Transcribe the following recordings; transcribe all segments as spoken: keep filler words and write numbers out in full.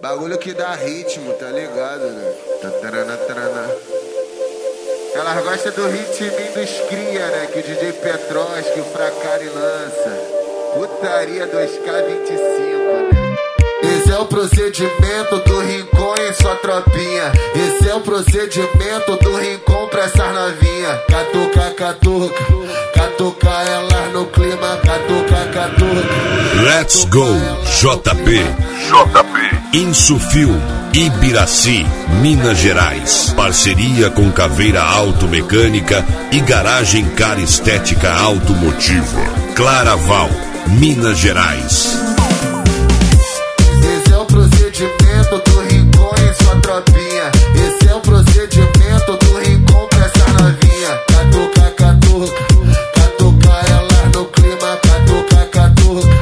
Bagulho que dá ritmo, tá ligado, né? Tatarana, tarana. Elas gostam do ritminho dos cria, né? Que o D J Petros, que o Fracari lança. Putaria dois K vinte e cinco, né? Esse é o procedimento do Rincon em sua tropinha. Esse é o procedimento do Rincon pra essas novinha. Catuca, catuca, catuca elas no clima. Catuca, catuca. Let's go, J P. J P. Insufil, Ibiraci, Minas Gerais. Parceria com Caveira Automecânica e Garagem Cara Estética Automotiva. Claraval, Minas Gerais. Esse é o procedimento do Rincon em sua tropinha. Esse é o procedimento do Rincon pra essa novinha. Catuca, catuca, catuca elas no clima. Catuca, catuca.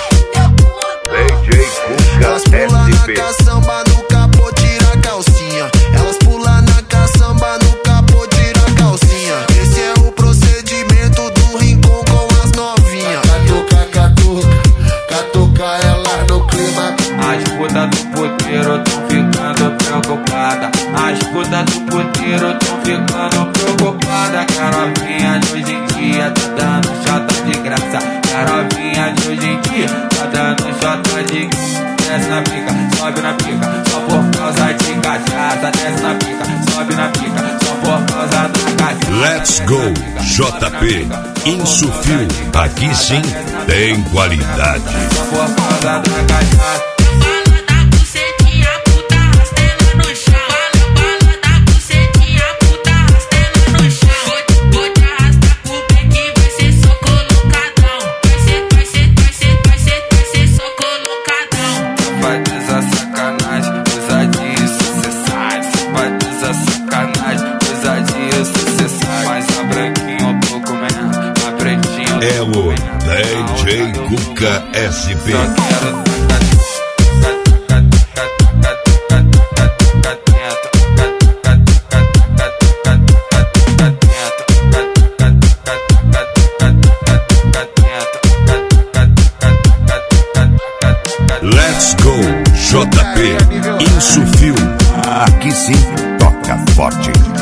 D J Cuca Elas pulam na caçamba no capô, tira a calcinha. Elas pulam na caçamba no capô, tira a calcinha. Esse é o procedimento do Rincon com as novinhas. Catuca, catuca, catuca elas no clima. As putas do puteiro tão ficando preocupada. As putas do puteiro tão ficando preocupada. Que a novinha de hoje em dia tá dando chota de graça. Que a novinha de hoje em dia tá dando chota de graça. Desce na pica, sobe na pica, só por causa de cachaça. Desce na pica, sobe na pica, só por causa da cachaça. Let's go, J P. Insufil, aqui sim tem qualidade. Só por causa da cachaça. É o D J Cuca S P. Let's go, J P. Insufil. Aqui sim toca forte.